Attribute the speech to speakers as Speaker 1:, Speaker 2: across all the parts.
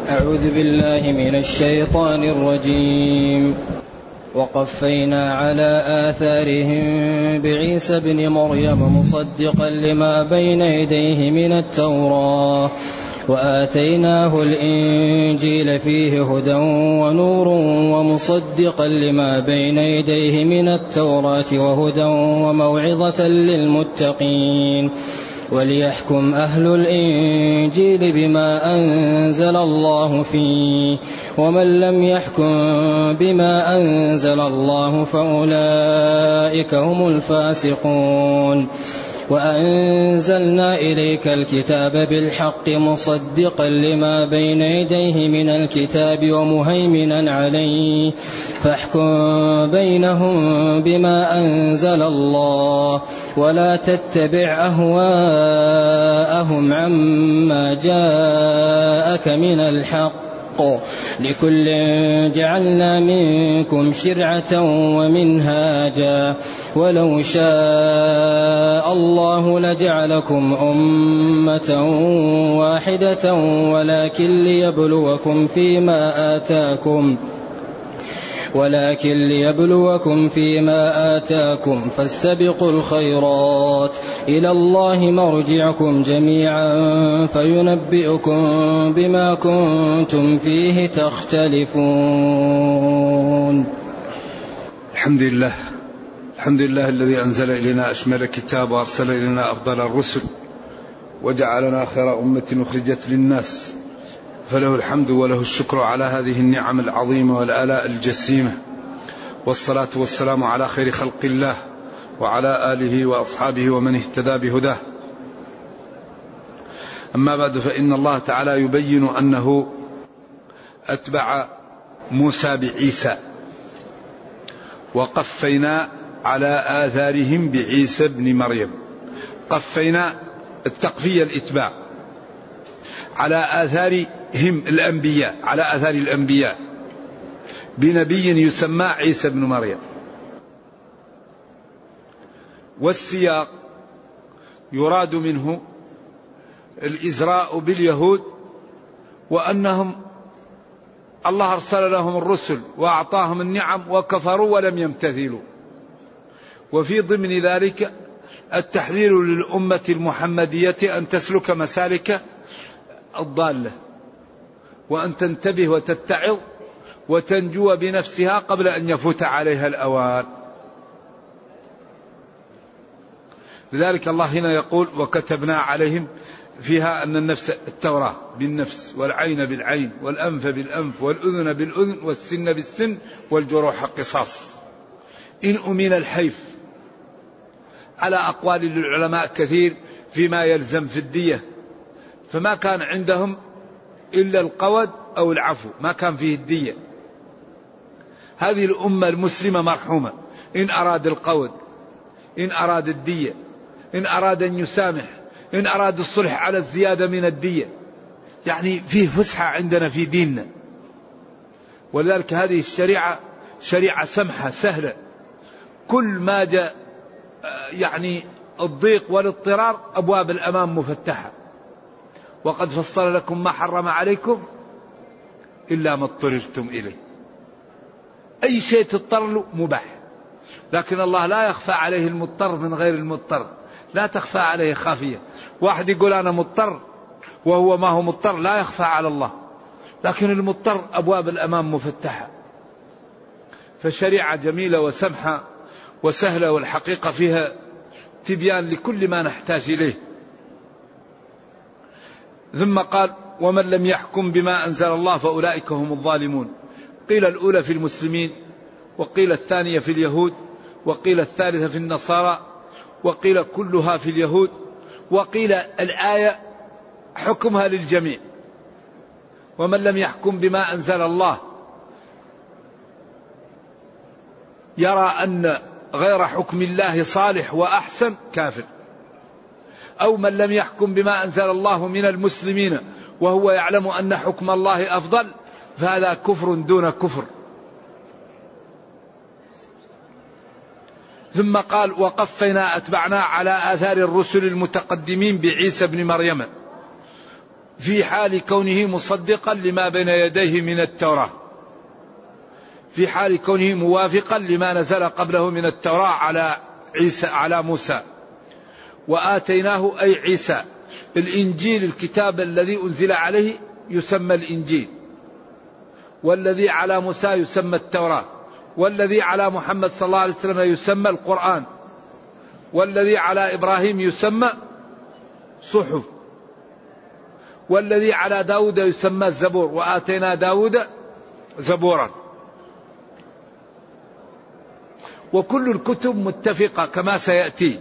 Speaker 1: أعوذ بالله من الشيطان الرجيم. وقفينا على آثارهم بعيسى ابن مريم مصدقا لما بين يديه من التوراة وآتيناه الإنجيل فيه هدى ونور ومصدقا لما بين يديه من التوراة وهدى وموعظة للمتقين وليحكم أهل الإنجيل بما أنزل الله فيه ومن لم يحكم بما أنزل الله فأولئك هم الفاسقون. وأنزلنا إليك الكتاب بالحق مصدقا لما بين يديه من الكتاب ومهيمنا عليه فاحكم بينهم بما أنزل الله ولا تتبع أهواءهم عما جاءك من الحق لكل جعلنا منكم شرعة ومنهاجا ولو شاء الله لجعلكم أمة واحدة ولكن ليبلوكم فيما آتاكم فاستبقوا الخيرات إلى الله مرجعكم جميعا فينبئكم بما كنتم فيه تختلفون.
Speaker 2: الحمد لله الذي أنزل إلينا أشمل الكتاب وأرسل إلينا أفضل الرسل وجعلنا خير أمة أخرجت للناس، فله الحمد وله الشكر على هذه النعم العظيمة والآلاء الجسيمة، والصلاة والسلام على خير خلق الله وعلى آله وأصحابه ومن اهتدى بهداه. أما بعد، فإن الله تعالى يبين أنه أتبع موسى بعيسى، وقفينا على آثارهم بعيسى ابن مريم. قفينا التقفية الإتباع على آثارهم الأنبياء، على آثار الأنبياء بنبي يسمى عيسى ابن مريم. والسياق يراد منه الإزراء باليهود، وأنهم الله أرسل لهم الرسل وأعطاهم النعم وكفروا ولم يمتثلوا، وفي ضمن ذلك التحذير للأمة المحمدية أن تسلك مسالك الضالة، وأن تنتبه وتتعظ وتنجو بنفسها قبل أن يفوت عليها الأوان. لذلك الله هنا يقول: وكتبنا عليهم فيها أن النفس التوراة بالنفس، والعين بالعين، والأنف بالأنف، والأذن بالأذن، والسن بالسن، والجروح قصاص. إن أمين الحيف على أقوال للعلماء كثير فيما يلزم في الدية، فما كان عندهم إلا القود أو العفو، ما كان فيه الدية. هذه الأمة المسلمة مرحومة إن أراد القود، إن أراد الدية، إن أراد أن يسامح، إن أراد الصلح على الزيادة من الدية، يعني فيه فسحة عندنا في ديننا. ولذلك هذه الشريعة شريعة سمحة سهلة، كل ما جاء يعني الضيق والاضطرار أبواب الأمام مفتحة. وقد فصل لكم ما حرم عليكم إلا ما اضطررتم إليه. أي شيء تضطر له مباح، لكن الله لا يخفى عليه المضطر من غير المضطر، لا تخفى عليه خافية. واحد يقول أنا مضطر وهو ما هو مضطر، لا يخفى على الله، لكن المضطر أبواب الأمام مفتحة. فالشريعة جميلة وسمحة وسهلة، والحقيقة فيها تبيان لكل ما نحتاج إليه. ثم قال: ومن لم يحكم بما أنزل الله فأولئك هم الظالمون. قيل الأولى في المسلمين، وقيل الثانية في اليهود، وقيل الثالثة في النصارى، وقيل كلها في اليهود، وقيل الآية حكمها للجميع. ومن لم يحكم بما أنزل الله يرى أن غير حكم الله صالح وأحسن كافر، أو من لم يحكم بما أنزل الله من المسلمين وهو يعلم أن حكم الله أفضل، فهذا كفر دون كفر. ثم قال: وقفينا أتبعنا على آثار الرسل المتقدمين بعيسى بن مريم. في حال كونه مصدقا لما بين يديه من التوراة، في حال كونه موافقا لما نزل قبله من التوراة على موسى. وآتيناه أي عيسى الإنجيل، الكتاب الذي أنزل عليه يسمى الإنجيل، والذي على موسى يسمى التوراة، والذي على محمد صلى الله عليه وسلم يسمى القرآن، والذي على إبراهيم يسمى صحف، والذي على داود يسمى الزبور، وآتينا داود زبورا. وكل الكتب متفقة كما سيأتي.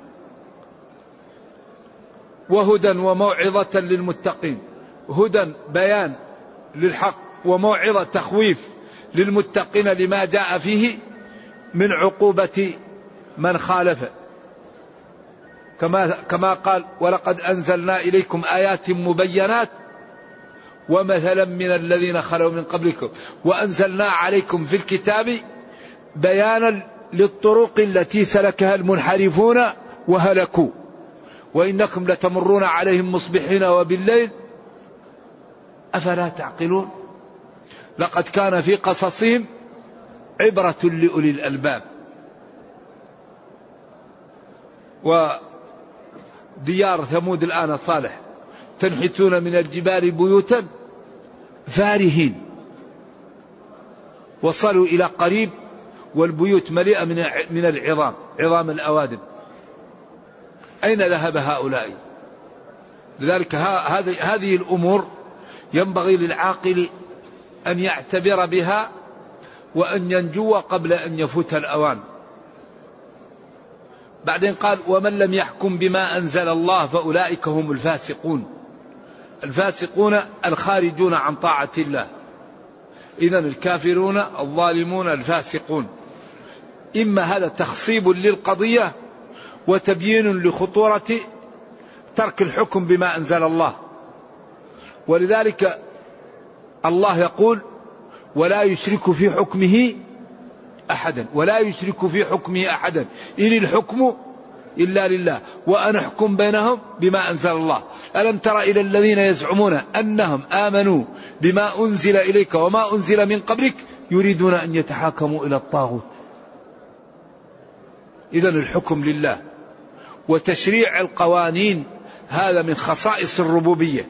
Speaker 2: وهدى وموعظة للمتقين، هدى بيان للحق، وموعظة تخويف للمتقين لما جاء فيه من عقوبة من خالف، كما قال ولقد أنزلنا إليكم آيات مبينات ومثلا من الذين خلوا من قبلكم وأنزلنا عليكم في الكتاب بيانا للطرق التي سلكها المنحرفون وهلكوا وإنكم لتمرون عليهم مصبحين وبالليل أفلا تعقلون. لقد كان في قصصهم عبرة لأولي الألباب. وديار ثمود الآن صالح تنحتون من الجبال بيوتا فارهين، وصلوا إلى قريب والبيوت مليئة من العظام، عظام الأوادم. أين ذهب هؤلاء؟ لذلك هذه الأمور ينبغي للعاقل أن يعتبر بها وأن ينجو قبل أن يفوت الأوان. بعدين قال ومن لم يحكم بما أنزل الله فأولئك هم الفاسقون. الفاسقون الخارجون عن طاعة الله. إذن الكافرون الظالمون الفاسقون. إما هذا تخصيب للقضية وتبيين لخطورة ترك الحكم بما أنزل الله. ولذلك الله يقول ولا يشرك في حكمه أحدا، ولا يشرك في حكمه أحدا، إن الحكم إلا لله وأن أحكم بينهم بما أنزل الله. ألم تر إلى الذين يزعمون أنهم آمنوا بما أنزل إليك وما أنزل من قبلك يريدون أن يتحاكموا إلى الطاغوت. إذن الحكم لله. وتشريع القوانين هذا من خصائص الربوبية.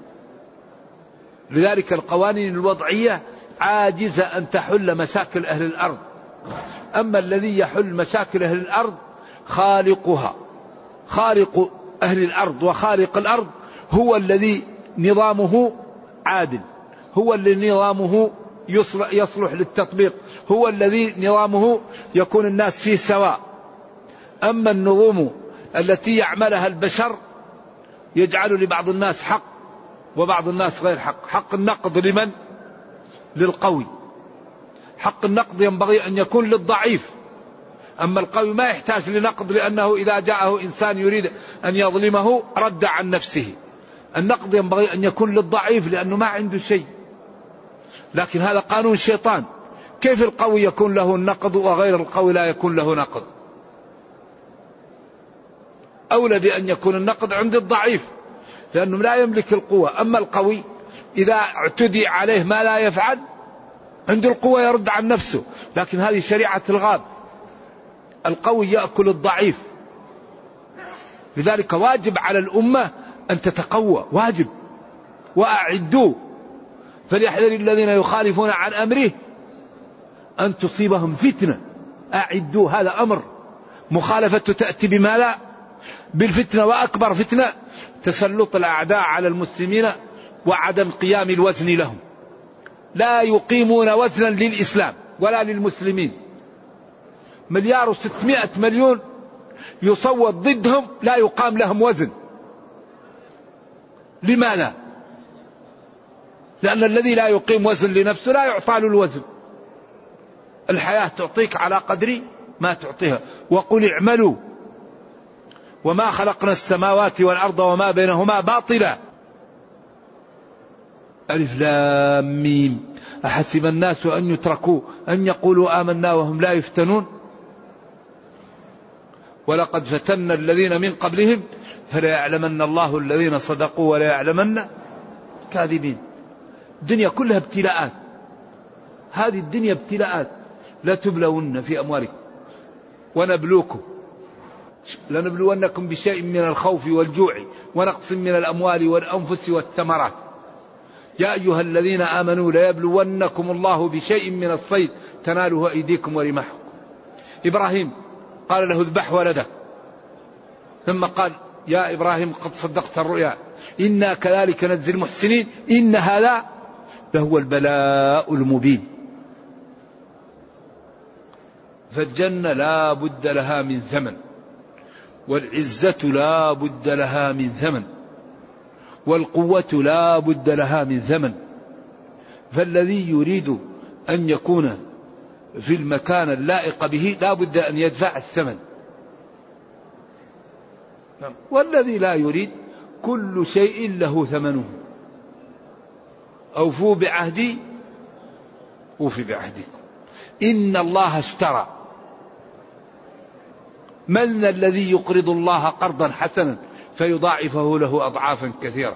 Speaker 2: لذلك القوانين الوضعية عاجزة أن تحل مشاكل أهل الأرض. أما الذي يحل مشاكل أهل الأرض خالقها، خالق أهل الأرض وخالق الأرض هو الذي نظامه عادل، هو الذي نظامه يصلح للتطبيق، هو الذي نظامه يكون الناس فيه سواء. أما النظام التي يعملها البشر يجعل لبعض الناس حق وبعض الناس غير حق. حق النقد لمن؟ للقوي. حق النقد ينبغي أن يكون للضعيف. أما القوي ما يحتاج لنقد، لأنه إذا جاءه إنسان يريد أن يظلمه رد عن نفسه. النقد ينبغي أن يكون للضعيف لأنه ما عنده شيء. لكن هذا قانون شيطان. كيف القوي يكون له النقد وغير القوي لا يكون له نقد؟ أولى بأن يكون النقد عند الضعيف لأنه لا يملك القوة. أما القوي إذا اعتدي عليه ما لا يفعل عنده القوة يرد عن نفسه. لكن هذه شريعة الغاب. القوي يأكل الضعيف. لذلك واجب على الأمة أن تتقوى، واجب. وأعدوا فليحذر الذين يخالفون عن أمره أن تصيبهم فتنة. أعدوا هذا أمر. مخالفة تأتي بما لا بالفتنة، وأكبر فتنة تسلط الأعداء على المسلمين وعدم قيام الوزن لهم. لا يقيمون وزنا للإسلام ولا للمسلمين. 1,600,000,000 يصوت ضدهم لا يقام لهم وزن. لماذا؟ لأن الذي لا يقيم وزن لنفسه لا يعطى له الوزن. الحياة تعطيك على قدر ما تعطيها. وقل اعملوا وما خلقنا السماوات والأرض وما بينهما باطلا. ألف لام ميم أحسب الناس أن يتركوا أن يقولوا آمنا وهم لا يفتنون. ولقد فتنا الذين من قبلهم فلا يعلمن الله الذين صدقوا ولا يعلمن كاذبين. الدنيا كلها ابتلاءات، هذه الدنيا ابتلاءات. لا تبلون في أموالكم ونبلوكم لنبلونكم بشيء من الخوف والجوع ونقص من الأموال والأنفس والثمرات. يا أيها الذين آمنوا ليبلونكم الله بشيء من الصيد تناله أيديكم ورماحكم. إبراهيم قال له اذبح ولدك، ثم قال يا إبراهيم قد صدقت الرؤيا إنا كذلك نجزي المحسنين إن هذا لهو البلاء المبين. فالجنة لا بد لها من ثمن، والعزة لا بد لها من ثمن، والقوة لا بد لها من ثمن. فالذي يريد أن يكون في المكان اللائق به لا بد أن يدفع الثمن، والذي لا يريد كل شيء له ثمنه. أوفوا بعهدي أوفي بعهدكم إن الله اشترى. من الذي يقرض الله قرضا حسنا فيضاعفه له أضعافا كثيرة؟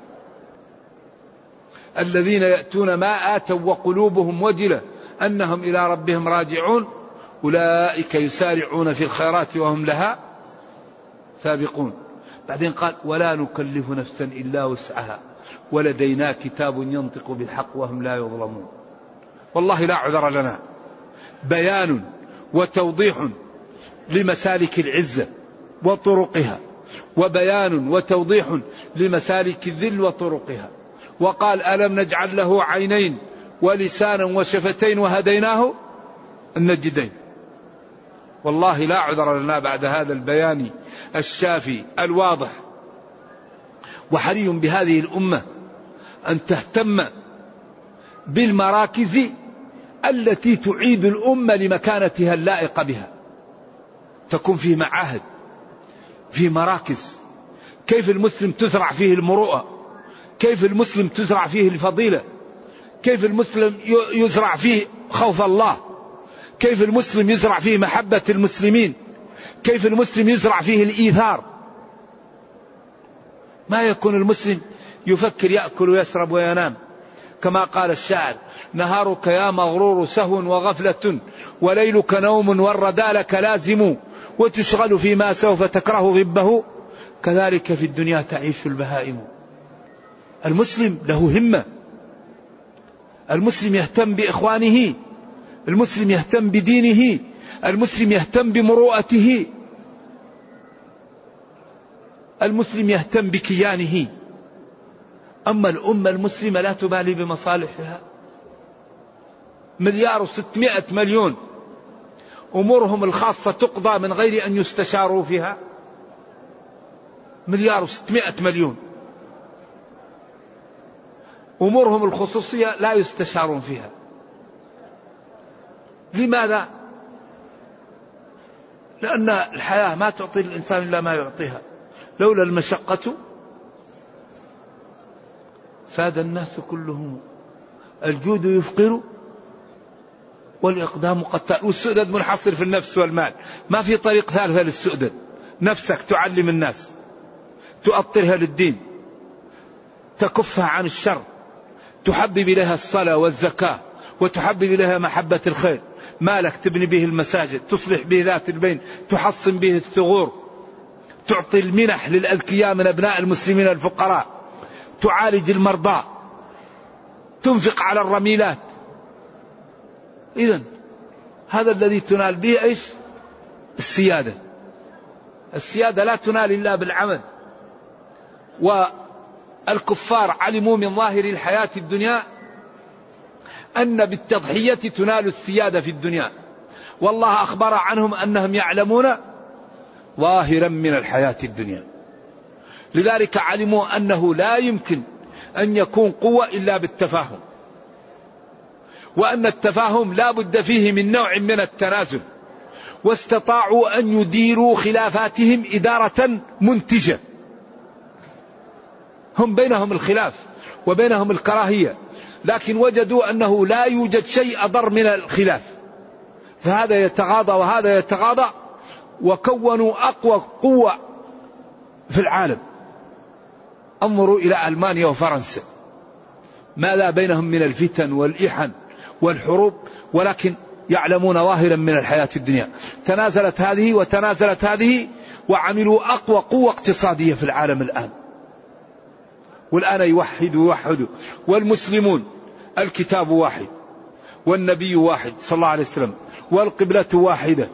Speaker 2: الذين يأتون ما آتوا وقلوبهم وجلة أنهم إلى ربهم راجعون أولئك يسارعون في الخيرات وهم لها سابقون. بعدين قال ولا نكلف نفسا إلا وسعها ولدينا كتاب ينطق بالحق وهم لا يظلمون. والله لا عذر لنا. بيان وتوضيح لمسالك العزة وطرقها، وبيان وتوضيح لمسالك الذل وطرقها. وقال ألم نجعل له عينين ولسانا وشفتين وهديناه النجدين. والله لا عذر لنا بعد هذا البيان الشافي الواضح. وحري بهذه الأمة أن تهتم بالمراكز التي تعيد الأمة لمكانتها اللائقة بها. تكون في معاهد، في مراكز. كيف المسلم تزرع فيه المروءة، كيف المسلم تزرع فيه الفضيلة، كيف المسلم يزرع فيه خوف الله، كيف المسلم يزرع فيه محبة المسلمين، كيف المسلم يزرع فيه الإيثار. ما يكون المسلم يفكر يأكل ويشرب وينام، كما قال الشاعر نهارك يا مغرور سهو وغفلة وليلك نوم والردى لك لازم وتشغل فيما سوف تكره غبه كذلك في الدنيا تعيش البهائم. المسلم له همة، المسلم يهتم بإخوانه، المسلم يهتم بدينه، المسلم يهتم بمروءته، المسلم يهتم بكيانه. أما الأمة المسلمة لا تبالي بمصالحها. 1,600,000,000 أمورهم الخاصة تقضى من غير أن يستشاروا فيها. 1,600,000,000 أمورهم الخصوصية لا يستشارون فيها. لماذا؟ لأن الحياة ما تعطي الإنسان إلا ما يعطيها. لولا المشقة ساد الناس كلهم. الجود يفقر والإقدام قتال. والسؤدد منحصر في النفس والمال، ما في طريق ثالثة للسؤدد. نفسك تعلم الناس، تؤطرها للدين، تكفها عن الشر، تحبب إليها الصلاة والزكاة وتحبب إليها محبة الخير. مالك تبني به المساجد، تصلح به ذات البين، تحصن به الثغور، تعطي المنح للأذكياء من أبناء المسلمين الفقراء، تعالج المرضى، تنفق على الرميلات. إذن هذا الذي تنال به إيش؟ السيادة. السيادة لا تنال إلا بالعمل. والكفار علموا من ظاهر الحياة الدنيا أن بالتضحية تنال السيادة في الدنيا، والله أخبر عنهم أنهم يعلمون ظاهرا من الحياة الدنيا. لذلك علموا أنه لا يمكن أن يكون قوة إلا بالتفاهم، وأن التفاهم لا بد فيه من نوع من التنازل. واستطاعوا أن يديروا خلافاتهم إدارة منتجة. هم بينهم الخلاف وبينهم الكراهية، لكن وجدوا أنه لا يوجد شيء أضر من الخلاف، فهذا يتغاضى وهذا يتغاضى، وكونوا أقوى قوة في العالم. انظروا إلى ألمانيا وفرنسا ماذا بينهم من الفتن والإحن والحروب، ولكن يعلمون ظاهرا من الحياة الدنيا. تنازلت هذه وتنازلت هذه وعملوا أقوى قوة اقتصادية في العالم الآن. والآن يوحدوا والمسلمون الكتاب واحد والنبي واحد صلى الله عليه وسلم والقبلة واحدة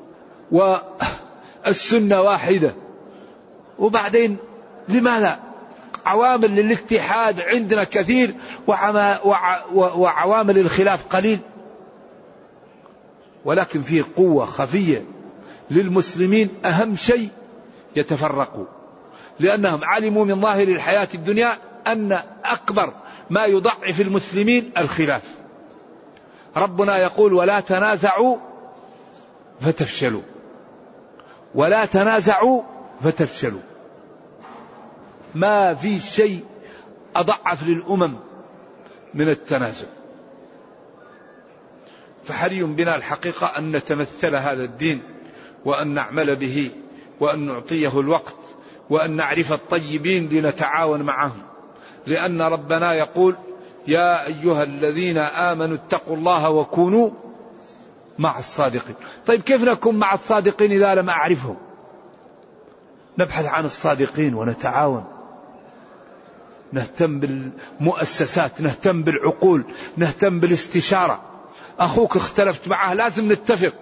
Speaker 2: والسنة واحدة. وبعدين لماذا؟ عوامل للاتحاد عندنا كثير وعوامل الخلاف قليل، ولكن فيه قوة خفية للمسلمين. أهم شيء يتفرقوا، لأنهم علموا من ظاهر الحياة الدنيا أن أكبر ما يضعف المسلمين الخلاف. ربنا يقول ولا تنازعوا فتفشلوا، ولا تنازعوا فتفشلوا. ما في شيء أضعف للأمم من التنازع. فحري بنا الحقيقة أن نتمثل هذا الدين وأن نعمل به وأن نعطيه الوقت وأن نعرف الطيبين لنتعاون معهم، لأن ربنا يقول يا أيها الذين آمنوا اتقوا الله وكونوا مع الصادقين. طيب كيف نكون مع الصادقين إذا لم أعرفهم؟ نبحث عن الصادقين ونتعاون، نهتم بالمؤسسات، نهتم بالعقول، نهتم بالاستشارة. أخوك اختلفت معه لازم نتفق،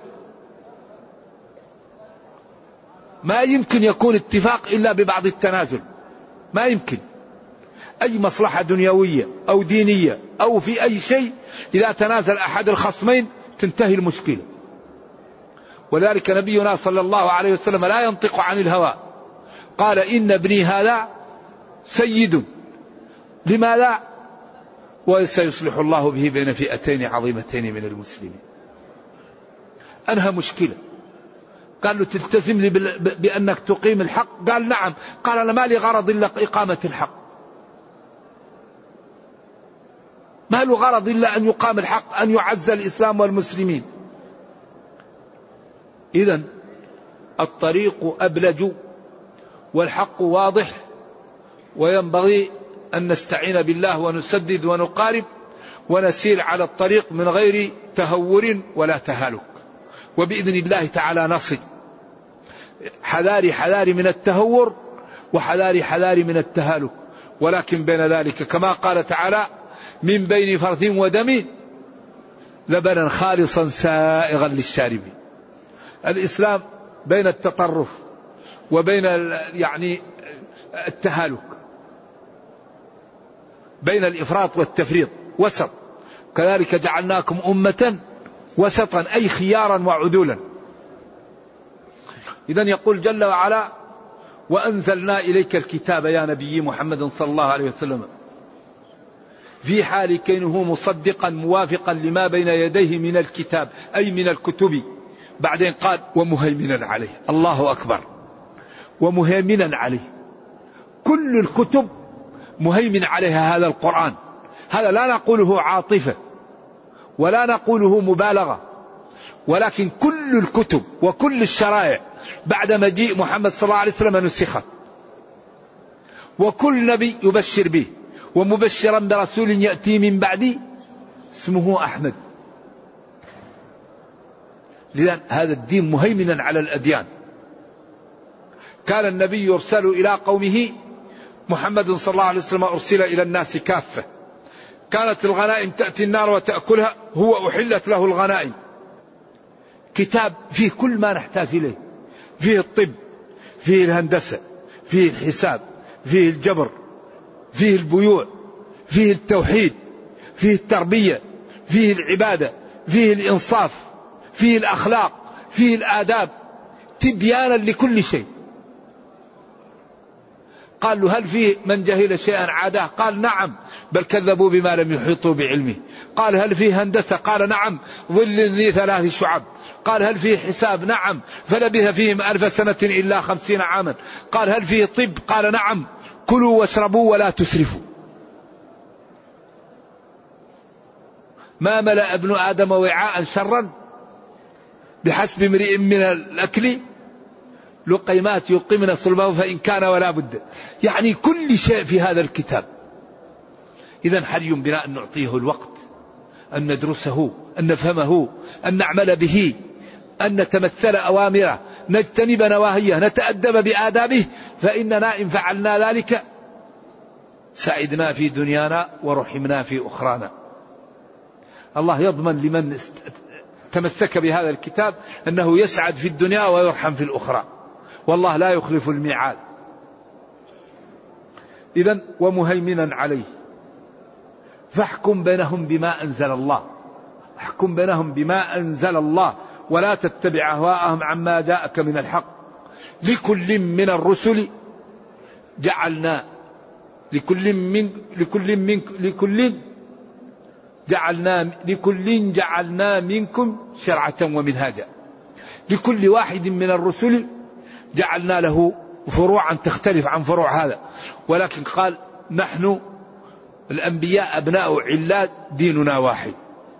Speaker 2: ما يمكن يكون اتفاق إلا ببعض التنازل، ما يمكن. أي مصلحة دنيوية أو دينية أو في أي شيء إذا تنازل أحد الخصمين تنتهي المشكلة. ولذلك نبينا صلى الله عليه وسلم لا ينطق عن الهوى، قال إن ابني هذا سيد. لماذا؟ وسيصلح الله به بين فئتين عظيمتين من المسلمين. أنهى مشكلة. قال له تلتزم لي بأنك تقيم الحق؟ قال نعم. قال أنا ما لي غرض إلا إقامة الحق، ما له غرض إلا أن يقام الحق، أن يعز الإسلام والمسلمين. إذن الطريق أبلج والحق واضح، وينبغي أن نستعين بالله ونسدد ونقارب ونسير على الطريق من غير تهور ولا تهالك، وبإذن الله تعالى نصل. حذاري من التهور وحذاري من التهالك، ولكن بين ذلك كما قال تعالى من بين فرث ودم لبنا خالصا سائغا للشاربين. الإسلام بين التطرف وبين التهالك، بين الإفراط والتفريط، وسط. كذلك جعلناكم أمة وسطا أي خيارا وعدولا. إذن يقول جل وعلا وأنزلنا إليك الكتاب يا نبي محمد صلى الله عليه وسلم في حال كونه مصدقا موافقا لما بين يديه من الكتاب أي من الكتب. بعدين قال ومهيمنا عليه. الله أكبر. ومهيمنا عليه، كل الكتب مهيمن عليها هذا القرآن. هذا لا نقوله عاطفة ولا نقوله مبالغة، ولكن كل الكتب وكل الشرائع بعد مجيء محمد صلى الله عليه وسلم نسخت، وكل نبي يبشر به ومبشرا برسول يأتي من بعدي اسمه أحمد. لذا هذا الدين مهيمنا على الأديان. كان النبي يرسل إلى قومه، محمد صلى الله عليه وسلم أرسل إلى الناس كافة. كانت الغنائم تأتي النار وتأكلها، هو أحلت له الغنائم. كتاب فيه كل ما نحتاج إليه، فيه الطب، فيه الهندسة، فيه الحساب، فيه الجبر، فيه البيوع، فيه التوحيد، فيه التربية، فيه العبادة، فيه الإنصاف، فيه الأخلاق، فيه الآداب، تبيانا لكل شيء. قال له هل فيه من جهل شيئا عاده؟ قال نعم، بل كذبوا بما لم يحيطوا بعلمه. قال هل فيه هندسة؟ قال نعم، ظل ذي 3 شعب. قال هل فيه حساب؟ نعم، فلبث فيهم 1000 سنة إلا 50 عاما. قال هل فيه طب؟ قال نعم، كلوا واشربوا ولا تسرفوا. ما ملأ ابن آدم وعاء شرا بحسب امرئ من الأكل لقيمات يقمن صلبه فإن كان ولا بد. يعني كل شيء في هذا الكتاب. إذن حري بنا أن نعطيه الوقت، أن ندرسه، أن نفهمه، أن نعمل به، أن نتمثل أوامره، نجتنب نواهيه، نتأدب بآدابه، فإننا إن فعلنا ذلك سعدنا في دنيانا ورحمنا في أخرانا. الله يضمن لمن تمسك بهذا الكتاب أنه يسعد في الدنيا ويرحم في الأخرى، والله لا يخلف الميعاد. إذن ومهيمنا عليه فاحكم بينهم بما أنزل الله، احكم بينهم بما أنزل الله ولا تتبع أهواءهم عما جاءك من الحق. لكل من الرسل جعلنا لكل جعلنا منكم شرعة ومنهاجا. لكل واحد من الرسل جعلنا له فروعا تختلف عن فروع هذا، ولكن قال نحن الأنبياء أبناء علات ديننا واحد.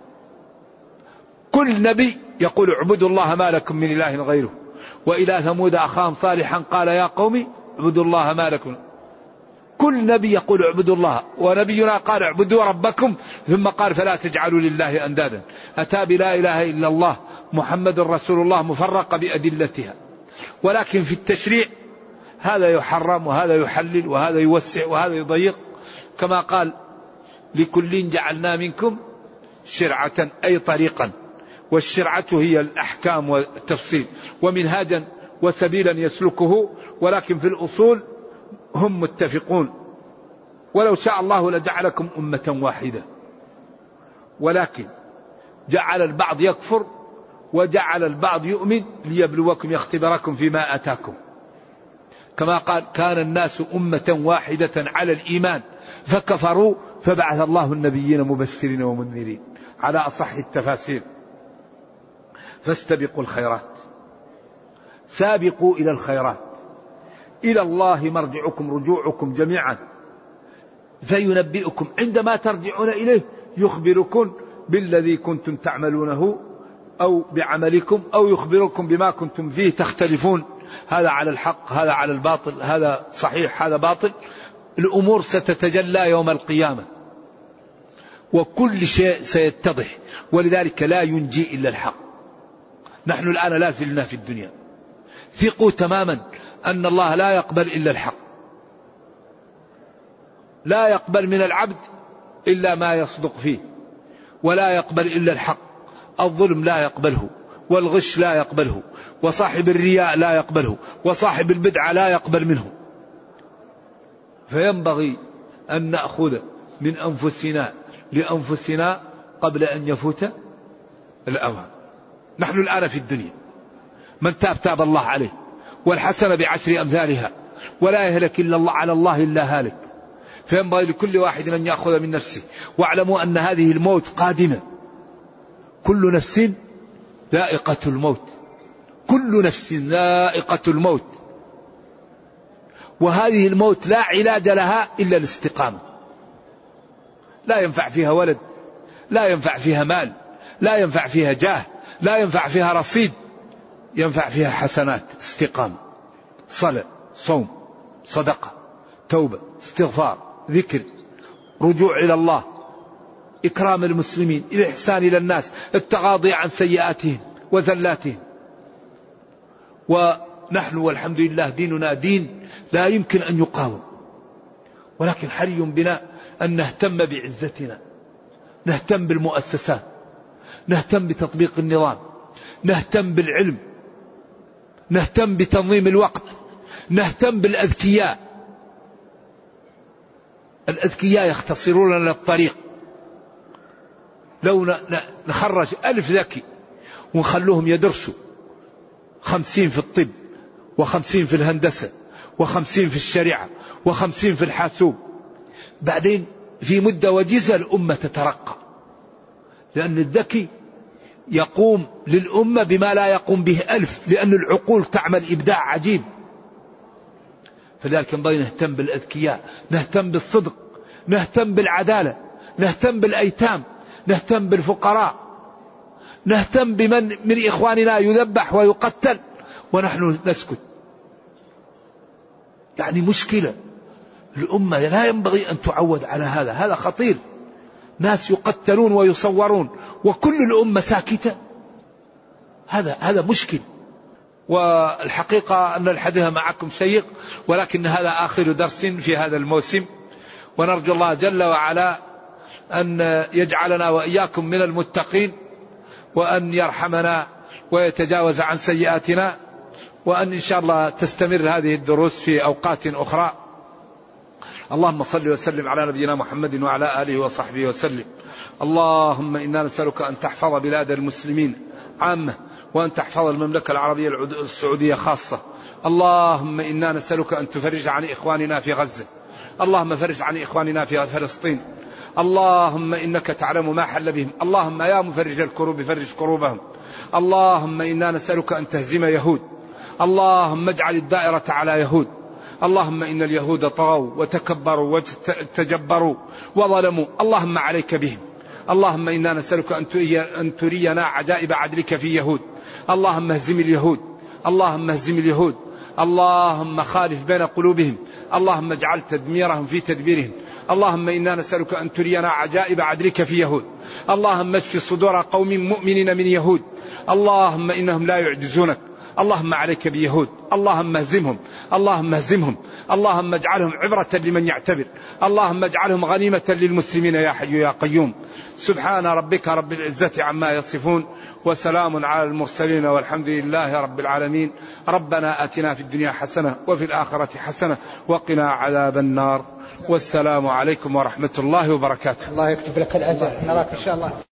Speaker 2: كل نبي يقول اعبدوا الله ما لكم من إله غيره. وإلى ثمود أخاهم صالحا قال يا قوم اعبدوا الله ما لكم. كل نبي يقول اعبدوا الله، ونبينا قال اعبدوا ربكم، ثم قال فلا تجعلوا لله أندادا. أتى بلا إله إلا الله محمد رسول الله مفرقة بأدلتها، ولكن في التشريع هذا يحرم وهذا يحلل وهذا يوسع وهذا يضيق. كما قال لكل جعلنا منكم شرعة أي طريقا، والشرعة هي الأحكام والتفصيل، ومنهاجا وسبيلا يسلكه، ولكن في الأصول هم متفقون. ولو شاء الله لجعلكم أمة واحدة، ولكن جعل البعض يكفر وجعل البعض يؤمن ليبلوكم يختبركم فيما آتاكم. كما قال كان الناس أمة واحدة على الإيمان فكفروا فبعث الله النبيين مبشرين ومنذرين على أصح التفاسير. فاستبقوا الخيرات، سابقوا إلى الخيرات، إلى الله مرجعكم رجوعكم جميعا فينبئكم عندما ترجعون إليه يخبركم بالذي كنتم تعملونه أو بعملكم، أو يخبركم بما كنتم فيه تختلفون، هذا على الحق هذا على الباطل، هذا صحيح هذا باطل. الأمور ستتجلى يوم القيامة وكل شيء سيتضح، ولذلك لا ينجي إلا الحق. نحن الآن لا زلنا في الدنيا، ثقوا تماما أن الله لا يقبل إلا الحق، لا يقبل من العبد إلا ما يصدق فيه، ولا يقبل إلا الحق. الظلم لا يقبله، والغش لا يقبله، وصاحب الرياء لا يقبله، وصاحب البدعة لا يقبل منه. فينبغي أن نأخذ من أنفسنا لأنفسنا قبل أن يفوت الأوان. نحن الآن في الدنيا، من تاب تاب الله عليه، والحسنة بعشر أمثالها، ولا يهلك إلا الله على الله إلا هالك. فينبغي لكل واحد أن يأخذ من نفسه. واعلموا أن هذه الموت قادمة، كل نفس ذائقة الموت، كل نفس ذائقة الموت. وهذه الموت لا علاج لها إلا الاستقامة. لا ينفع فيها ولد، لا ينفع فيها مال، لا ينفع فيها جاه، لا ينفع فيها رصيد، ينفع فيها حسنات، استقامة، صلاة، صوم، صدقة، توبة، استغفار، ذكر، رجوع إلى الله، إكرام المسلمين، الإحسان إلى الناس، التغاضي عن سيئاتهم وزلاتهم. ونحن والحمد لله ديننا دين لا يمكن أن يقاوم، ولكن حري بنا أن نهتم بعزتنا، نهتم بالمؤسسات، نهتم بتطبيق النظام، نهتم بالعلم، نهتم بتنظيم الوقت، نهتم بالأذكياء. الأذكياء يختصرون لنا الطريق. لو نخرج 1000 ذكي ونخلوهم يدرسوا 50 في الطب، و50 في الهندسة، و50 في الشريعة، و50 في الحاسوب، بعدين في مدة وجيزة الأمة تترقى، لأن الذكي يقوم للأمة بما لا يقوم به 1000، لأن العقول تعمل إبداع عجيب. فذلك ينبغي نهتم بالأذكياء، نهتم بالصدق، نهتم بالعدالة، نهتم بالأيتام، نهتم بالفقراء، نهتم بمن من إخواننا يذبح ويقتل ونحن نسكت. يعني مشكلة. الأمة لا ينبغي أن تعود على هذا، هذا خطير. ناس يقتلون ويصورون وكل الأمة ساكتة، هذا مشكل. والحقيقة أن الحديث معكم شيق، ولكن هذا آخر درس في هذا الموسم، ونرجو الله جل وعلا أن يجعلنا وإياكم من المتقين، وأن يرحمنا ويتجاوز عن سيئاتنا، وأن إن شاء الله تستمر هذه الدروس في أوقات أخرى. اللهم صل وسلم على نبينا محمد وعلى آله وصحبه وسلم. اللهم إنا نسألك أن تحفظ بلاد المسلمين عامة، وأن تحفظ المملكة العربية السعودية خاصة. اللهم إنا نسألك أن تفرج عن إخواننا في غزة، اللهم فرج عن إخواننا في فلسطين. اللهم إنك تعلم ما حل بهم، اللهم يا مفرج الكروب فرج كروبهم. اللهم إنا نسألك أن تهزم يهود، اللهم اجعل الدائرة على يهود. اللهم إن اليهود طغوا وتكبروا وتجبروا وظلموا، اللهم عليك بهم. اللهم إنا نسألك أن ترينا عجائب عدلك في يهود. اللهم اهزم اليهود، اللهم اهزم اليهود، اللهم خالف بين قلوبهم، اللهم اجعل تدميرهم في تدبيرهم. اللهم إنا نسألك أن ترينا عجائب عدلك في يهود. اللهم اشف صدور قوم مؤمنين من يهود، اللهم إنهم لا يعجزونك. اللهم عليك بيهود، اللهم اهزمهم، اللهم اهزمهم، اللهم اجعلهم عبرة لمن يعتبر، اللهم اجعلهم غنيمة للمسلمين يا حي يا قيوم. سبحان ربك رب العزة عما يصفون، وسلام على المرسلين، والحمد لله رب العالمين. ربنا آتنا في الدنيا حسنة وفي الآخرة حسنة وقنا عذاب النار. والسلام عليكم ورحمة الله وبركاته.
Speaker 3: الله يكتب لك الأجر، نراك إن شاء الله.